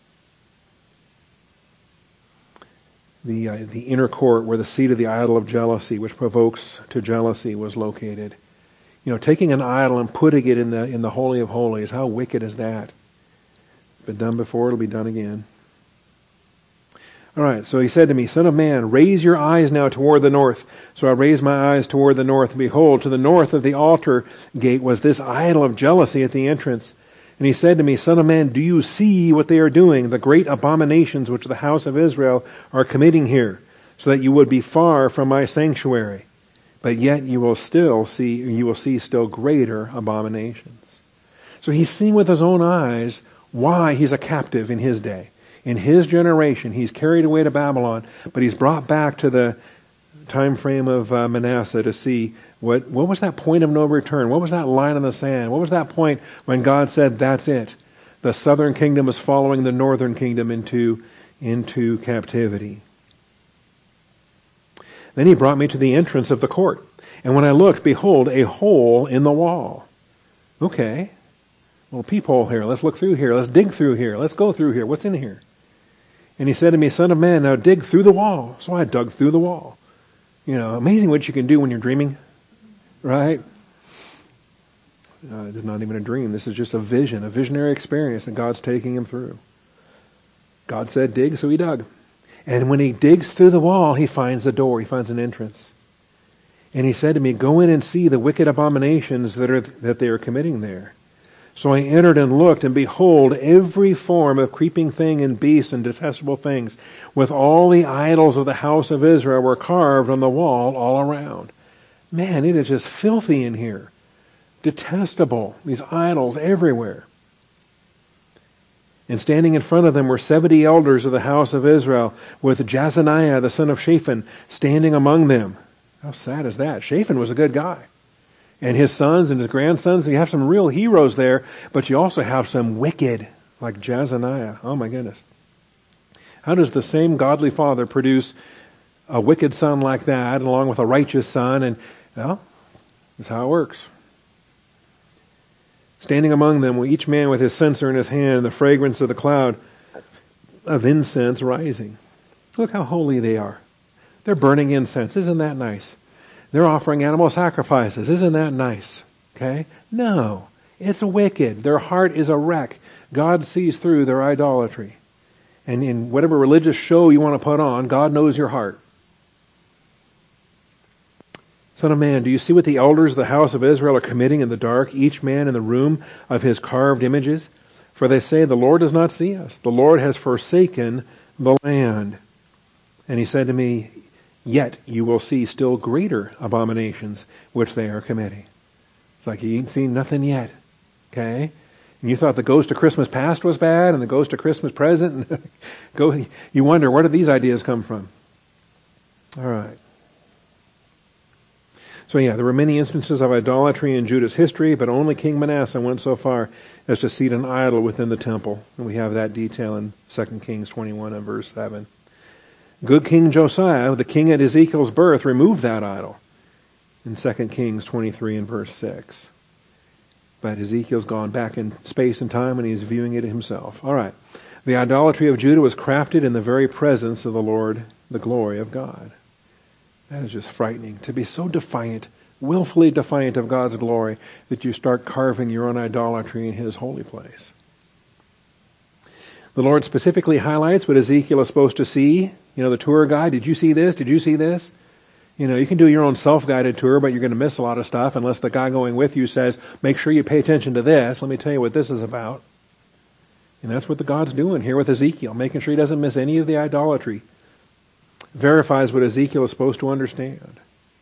The uh, the inner court where the seat of the idol of jealousy, which provokes to jealousy, was located. You know, taking an idol and putting it in the in the Holy of Holies, how wicked is that? It's been done before, it'll be done again. All right, so he said to me, Son of man, raise your eyes now toward the north. So I raised my eyes toward the north, and behold, to the north of the altar gate was this idol of jealousy at the entrance. And he said to me, Son of man, do you see what they are doing, the great abominations which the house of Israel are committing here, so that you would be far from my sanctuary? But yet you will still see, you will see still greater abominations. So he's seen with his own eyes why he's a captive in his day. In his generation, he's carried away to Babylon, but he's brought back to the time frame of uh, Manasseh to see what what was that point of no return? What was that line in the sand? What was that point when God said, that's it? The southern kingdom is following the northern kingdom into, into captivity. Then he brought me to the entrance of the court. And when I looked, behold, a hole in the wall. Okay, little peephole here. Let's look through here. Let's dig through here. Let's go through here. What's in here? And he said to me, Son of man, now dig through the wall. So I dug through the wall. You know, amazing what you can do when you're dreaming, right? Uh, it's not even a dream. This is just a vision, a visionary experience that God's taking him through. God said dig, so he dug. And when he digs through the wall, he finds a door. He finds an entrance. And he said to me, go in and see the wicked abominations that are that they are committing there. So I entered and looked, and behold, every form of creeping thing and beast and detestable things, with all the idols of the house of Israel, were carved on the wall all around. Man, it is just filthy in here. Detestable. These idols everywhere. And standing in front of them were seventy elders of the house of Israel, with Jazaniah, the son of Shaphan, standing among them. How sad is that? Shaphan was a good guy. And his sons and his grandsons, you have some real heroes there, but you also have some wicked, like Jazaniah. Oh my goodness. How does the same godly father produce a wicked son like that, along with a righteous son? And, well, that's how it works. Standing among them, each man with his censer in his hand, the fragrance of the cloud of incense rising. Look how holy they are. They're burning incense. Isn't that nice? They're offering animal sacrifices. Isn't that nice? Okay? No. It's wicked. Their heart is a wreck. God sees through their idolatry. And in whatever religious show you want to put on, God knows your heart. Son of man, do you see what the elders of the house of Israel are committing in the dark, each man in the room of his carved images? For they say, the Lord does not see us. The Lord has forsaken the land. And he said to me, yet you will see still greater abominations which they are committing. It's like you ain't seen nothing yet. Okay? And you thought the Ghost of Christmas Past was bad and the Ghost of Christmas Present. And go, you wonder, where did these ideas come from? All right. So yeah, there were many instances of idolatry in Judah's history, but only King Manasseh went so far as to seat an idol within the temple. And we have that detail in Second Kings twenty-one and verse seven. Good King Josiah, the king at Ezekiel's birth, removed that idol in Second Kings twenty-three and verse six. But Ezekiel's gone back in space and time and he's viewing it himself. All right. The idolatry of Judah was crafted in the very presence of the Lord, the glory of God. That is just frightening, to be so defiant, willfully defiant of God's glory, that you start carving your own idolatry in His holy place. The Lord specifically highlights what Ezekiel is supposed to see. You know, the tour guide, did you see this? Did you see this? You know, you can do your own self-guided tour, but you're going to miss a lot of stuff unless the guy going with you says, make sure you pay attention to this. Let me tell you what this is about. And that's what the God's doing here with Ezekiel, making sure he doesn't miss any of the idolatry. Verifies what Ezekiel is supposed to understand.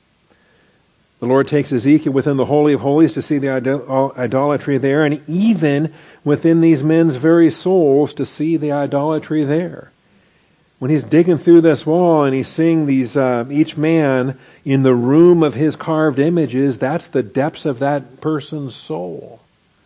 The Lord takes Ezekiel within the Holy of Holies to see the idol- idolatry there, and even within these men's very souls to see the idolatry there. When he's digging through this wall and he's seeing these, uh, each man in the room of his carved images, that's the depths of that person's soul.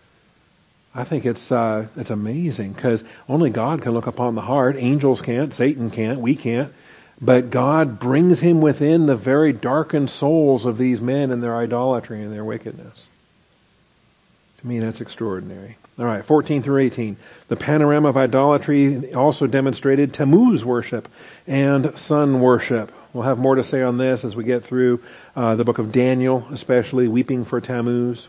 I think it's uh, it's amazing, because only God can look upon the heart. Angels can't, Satan can't, we can't. But God brings him within the very darkened souls of these men and their idolatry and their wickedness. To me, that's extraordinary. All right, fourteen through eighteen. The panorama of idolatry also demonstrated Tammuz worship and sun worship. We'll have more to say on this as we get through uh, the book of Daniel, especially weeping for Tammuz.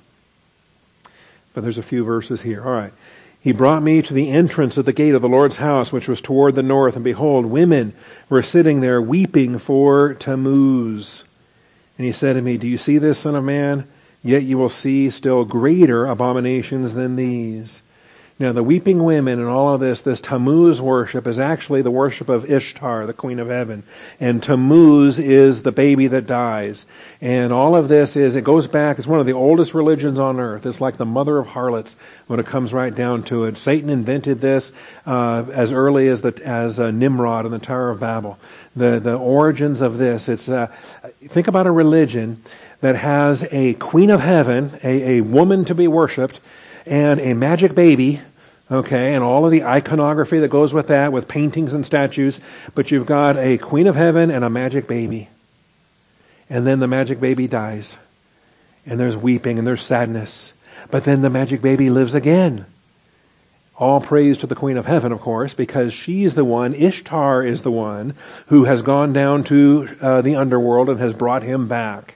But there's a few verses here. All right. He brought me to the entrance of the gate of the Lord's house, which was toward the north, and behold, women were sitting there weeping for Tammuz. And he said to me, do you see this, son of man? Yet you will see still greater abominations than these. Now, the weeping women and all of this, this Tammuz worship is actually the worship of Ishtar, the queen of heaven. And Tammuz is the baby that dies. And all of this is, it goes back, it's one of the oldest religions on earth. It's like the mother of harlots when it comes right down to it. Satan invented this uh, as early as the as uh, Nimrod in the Tower of Babel. The, the origins of this, it's uh, think about a religion that has a queen of heaven, a, a woman to be worshipped, and a magic baby, okay, and all of the iconography that goes with that, with paintings and statues, but you've got a queen of heaven and a magic baby. And then the magic baby dies. And there's weeping and there's sadness. But then the magic baby lives again. All praise to the queen of heaven, of course, because she's the one, Ishtar is the one, who has gone down to uh, the underworld and has brought him back.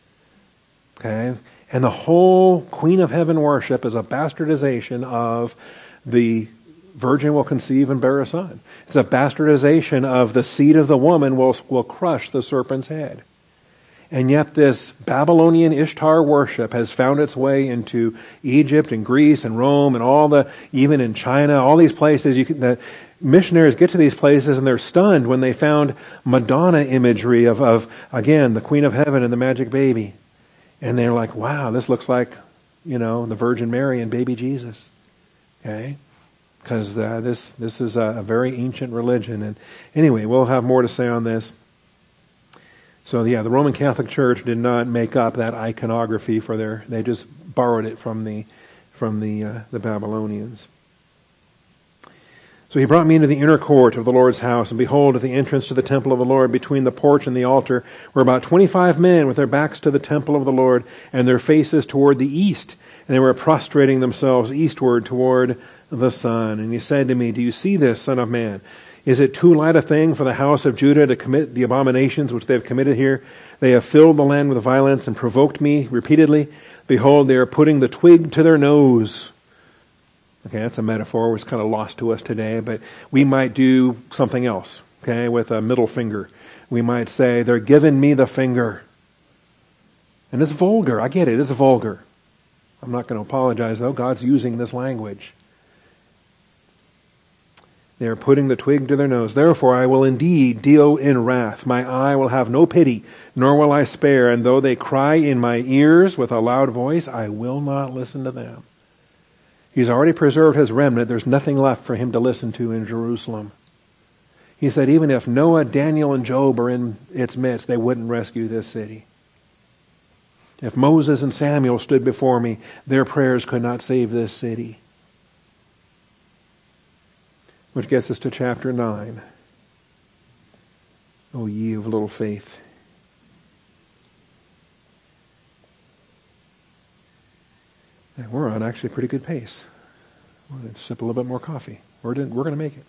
Okay? And the whole Queen of Heaven worship is a bastardization of the virgin will conceive and bear a son. It's a bastardization of the seed of the woman will, will crush the serpent's head. And yet this Babylonian Ishtar worship has found its way into Egypt and Greece and Rome and all the, even in China, all these places. You can, the missionaries get to these places and they're stunned when they found Madonna imagery of, of, again, the Queen of Heaven and the magic baby. And they're like, wow, this looks like, you know, the Virgin Mary and baby Jesus. Okay? Because uh, this this is a, a very ancient religion. And anyway, we'll have more to say on this. So yeah, the Roman Catholic Church did not make up that iconography for their, they just borrowed it from the from the uh, the Babylonians. So he brought me into the inner court of the Lord's house, and behold, at the entrance to the temple of the Lord, between the porch and the altar, were about twenty-five men with their backs to the temple of the Lord, and their faces toward the east. And they were prostrating themselves eastward toward the sun. And he said to me, do you see this, son of man? Is it too light a thing for the house of Judah to commit the abominations which they have committed here? They have filled the land with violence and provoked me repeatedly. Behold, they are putting the twig to their nose. Okay, that's a metaphor which is kind of lost to us today, but we might do something else, okay, with a middle finger. We might say, they're giving me the finger. And it's vulgar. I get it. It's vulgar. I'm not going to apologize, though. God's using this language. They are putting the twig to their nose. Therefore I will indeed deal in wrath. My eye will have no pity, nor will I spare. And though they cry in my ears with a loud voice, I will not listen to them. He's already preserved his remnant. There's nothing left for him to listen to in Jerusalem. He said, even if Noah, Daniel, and Job are in its midst, they wouldn't rescue this city. If Moses and Samuel stood before me, their prayers could not save this city. Which gets us to chapter nine. O ye of little faith. And we're on actually a pretty good pace. We're going to sip a little bit more coffee. We're, we're going to make it.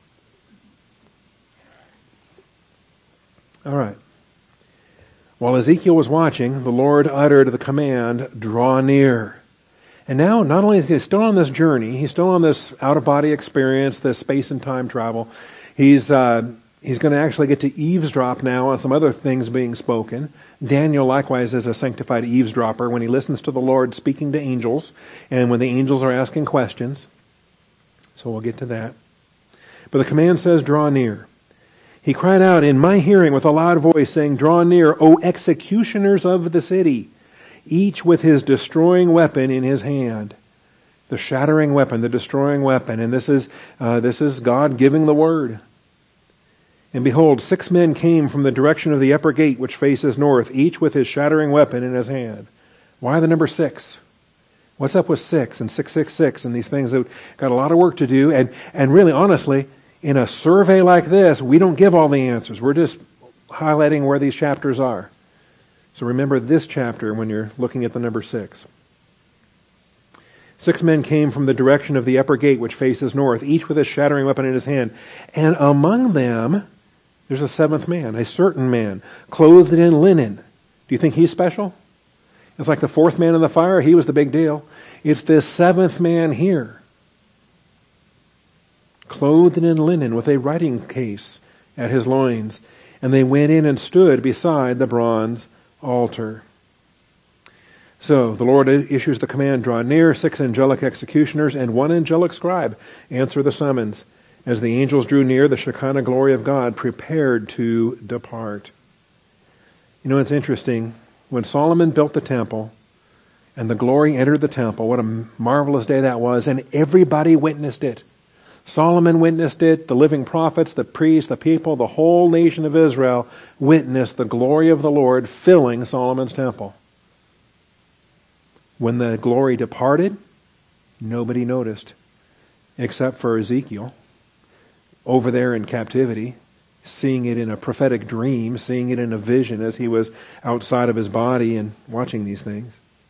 All right. While Ezekiel was watching, the Lord uttered the command, draw near. And now, not only is he still on this journey, he's still on this out-of-body experience, this space and time travel. He's uh, he's going to actually get to eavesdrop now on some other things being spoken. Daniel, likewise, is a sanctified eavesdropper when he listens to the Lord speaking to angels and when the angels are asking questions. So we'll get to that. But the command says, draw near. He cried out in my hearing with a loud voice, saying, draw near, O executioners of the city, each with his destroying weapon in his hand. The shattering weapon, the destroying weapon. And this is uh, this is God giving the word. And behold, six men came from the direction of the upper gate, which faces north, each with his shattering weapon in his hand. Why the number six? What's up with six and six six six and these things that got a lot of work to do? And and really, honestly, in a survey like this, we don't give all the answers. We're just highlighting where these chapters are. So remember this chapter when you're looking at the number six. Six men came from the direction of the upper gate, which faces north, each with a shattering weapon in his hand. And among them, there's a seventh man, a certain man, clothed in linen. Do you think he's special? It's like the fourth man in the fire. He was the big deal. It's this seventh man here, clothed in linen with a writing case at his loins. And they went in and stood beside the bronze altar. So the Lord issues the command, draw near. Six angelic executioners and one angelic scribe answer the summons. As the angels drew near, the Shekinah glory of God prepared to depart. You know, it's interesting. When Solomon built the temple and the glory entered the temple, what a marvelous day that was, and everybody witnessed it. Solomon witnessed it, the living prophets, the priests, the people, the whole nation of Israel witnessed the glory of the Lord filling Solomon's temple. When the glory departed, nobody noticed, except for Ezekiel, over there in captivity, seeing it in a prophetic dream, seeing it in a vision as he was outside of his body and watching these things.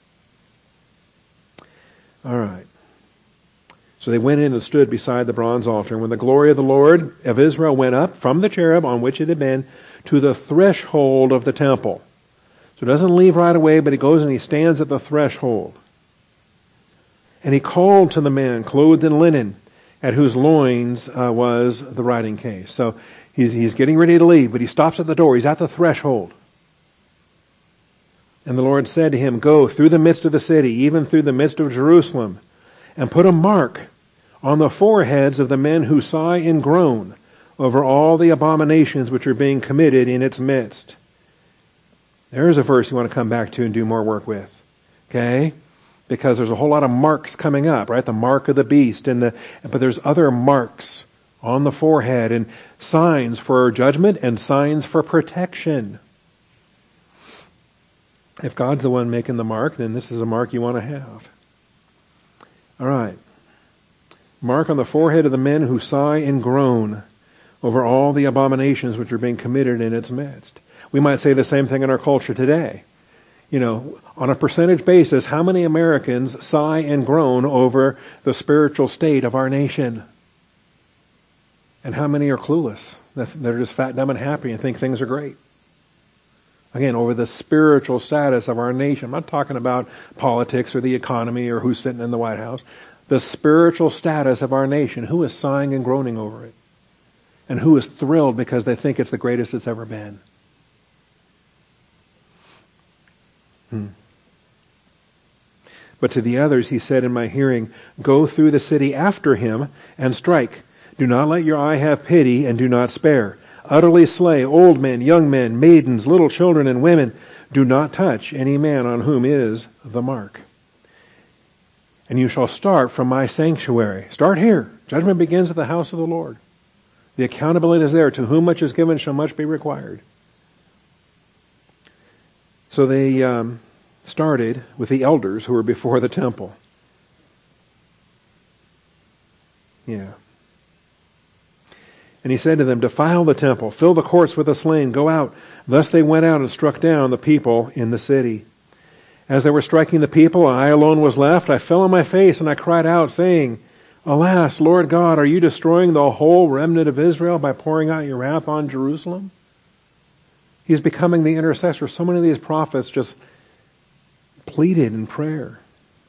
All right. So they went in and stood beside the bronze altar. And when the glory of the Lord of Israel went up from the cherub on which it had been to the threshold of the temple. So it doesn't leave right away, but he goes and he stands at the threshold. And he called to the man clothed in linen, at whose loins uh, was the writing case. So he's, he's getting ready to leave, but he stops at the door. He's at the threshold. And the Lord said to him, go through the midst of the city, even through the midst of Jerusalem, and put a mark on the foreheads of the men who sigh and groan over all the abominations which are being committed in its midst. There's a verse you want to come back to and do more work with. Okay? Because there's a whole lot of marks coming up, right? The mark of the beast, and the but there's other marks on the forehead and signs for judgment and signs for protection. If God's the one making the mark, then this is a mark you want to have. All right. Mark on the forehead of the men who sigh and groan over all the abominations which are being committed in its midst. We might say the same thing in our culture today. You know, on a percentage basis, how many Americans sigh and groan over the spiritual state of our nation? And how many are clueless? They're just fat, dumb, and happy and think things are great. Again, over the spiritual status of our nation. I'm not talking about politics or the economy or who's sitting in the White House. The spiritual status of our nation. Who is sighing and groaning over it? And who is thrilled because they think it's the greatest it's ever been? Hmm. But to the others he said in my hearing, go through the city after him and strike. Do not let your eye have pity and do not spare. Utterly slay old men, young men, maidens, little children, and women. Do not touch any man on whom is the mark. And you shall start from my sanctuary. Start here. Judgment begins at the house of the Lord. The accountability is there. To whom much is given shall much be required. So they um, started with the elders who were before the temple. Yeah. And he said to them, defile the temple, fill the courts with the slain, go out. Thus they went out and struck down the people in the city. As they were striking the people, I alone was left. I fell on my face and I cried out, saying, Alas, Lord God, are you destroying the whole remnant of Israel by pouring out your wrath on Jerusalem? He's becoming the intercessor. So many of these prophets just pleaded in prayer.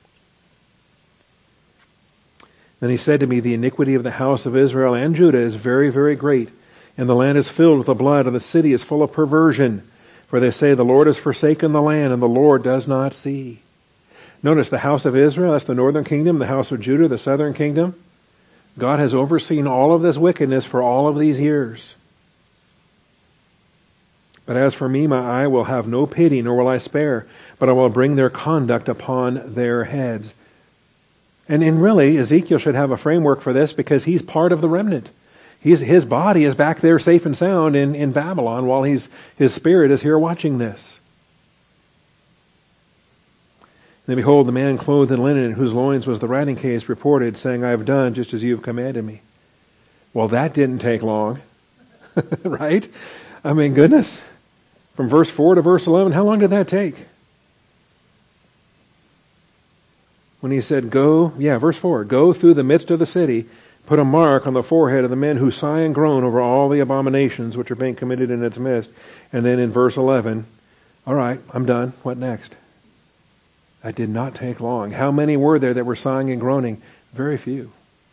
Then he said to me, the iniquity of the house of Israel and Judah is very, very great, and the land is filled with the blood, and the city is full of perversion. For they say, the Lord has forsaken the land, and the Lord does not see. Notice the house of Israel, that's the northern kingdom, the house of Judah, the southern kingdom. God has overseen all of this wickedness for all of these years. But as for me, my eye will have no pity, nor will I spare, but I will bring their conduct upon their heads. And, and really, Ezekiel should have a framework for this because he's part of the remnant. He's, his body is back there safe and sound in, in Babylon while he's, his spirit is here watching this. Then behold, the man clothed in linen, in whose loins was the writing case, reported, saying, I have done just as you have commanded me. Well, that didn't take long. Right? I mean, goodness. From verse four to verse eleven, how long did that take? When he said, go, yeah, verse four, go through the midst of the city, put a mark on the forehead of the men who sigh and groan over all the abominations which are being committed in its midst. And then in verse eleven, all right, I'm done. What next? That did not take long. How many were there that were sighing and groaning? Very few.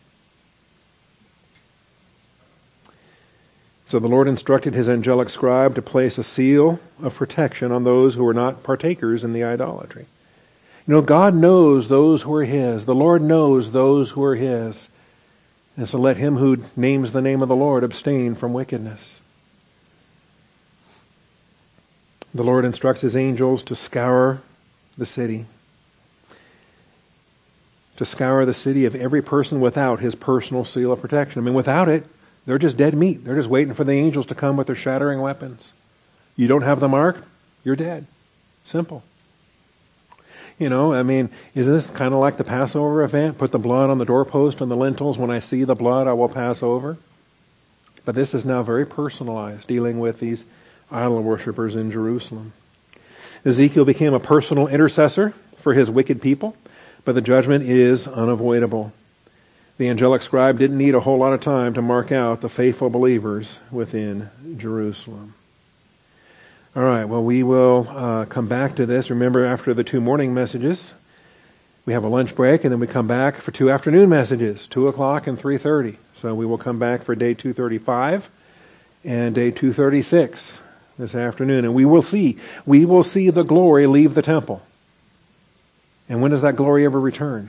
So the Lord instructed his angelic scribe to place a seal of protection on those who were not partakers in the idolatry. You know, God knows those who are his. The Lord knows those who are his. And so let him who names the name of the Lord abstain from wickedness. The Lord instructs his angels to scour the city. To scour the city of every person without his personal seal of protection. I mean, without it, they're just dead meat. They're just waiting for the angels to come with their shattering weapons. You don't have the mark, you're dead. Simple. You know, I mean, is this kind of like the Passover event? Put the blood on the doorpost and the lintels. When I see the blood, I will pass over. But this is now very personalized, dealing with these idol worshippers in Jerusalem. Ezekiel became a personal intercessor for his wicked people, but the judgment is unavoidable. The angelic scribe didn't need a whole lot of time to mark out the faithful believers within Jerusalem. All right, well, we will uh, come back to this. Remember, after the two morning messages, we have a lunch break, and then we come back for two afternoon messages, two o'clock and three thirty. So we will come back for day two thirty-five and day two thirty-six this afternoon. And we will see, we will see the glory leave the temple. And when does that glory ever return?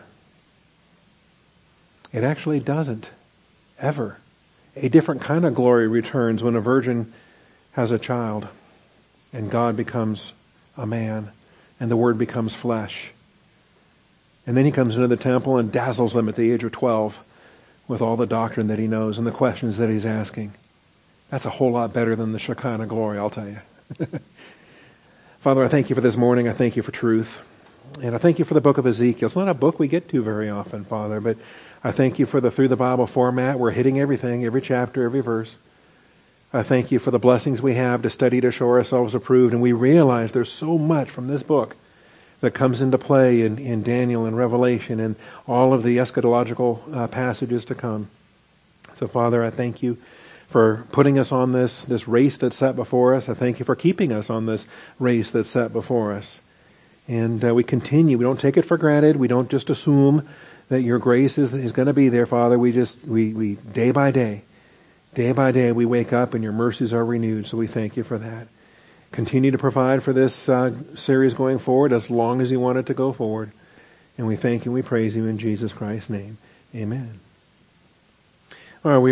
It actually doesn't, ever. A different kind of glory returns when a virgin has a child and God becomes a man and the Word becomes flesh. And then he comes into the temple and dazzles them at the age of twelve with all the doctrine that he knows and the questions that he's asking. That's a whole lot better than the Shekinah glory, I'll tell you. Father, I thank you for this morning. I thank you for truth. And I thank you for the book of Ezekiel. It's not a book we get to very often, Father, but I thank you for the Through the Bible format. We're hitting everything, every chapter, every verse. I thank you for the blessings we have to study to show ourselves approved. And we realize there's so much from this book that comes into play in, in Daniel and Revelation and all of the eschatological uh, passages to come. So, Father, I thank you for putting us on this, this race that's set before us. I thank you for keeping us on this race that's set before us. And uh, we continue. We don't take it for granted. We don't just assume that your grace is, is going to be there, Father. We just, we, we, day by day, day by day, we wake up and your mercies are renewed. So we thank you for that. Continue to provide for this uh, series going forward as long as you want it to go forward. And we thank you and we praise you in Jesus Christ's name. Amen. All right, we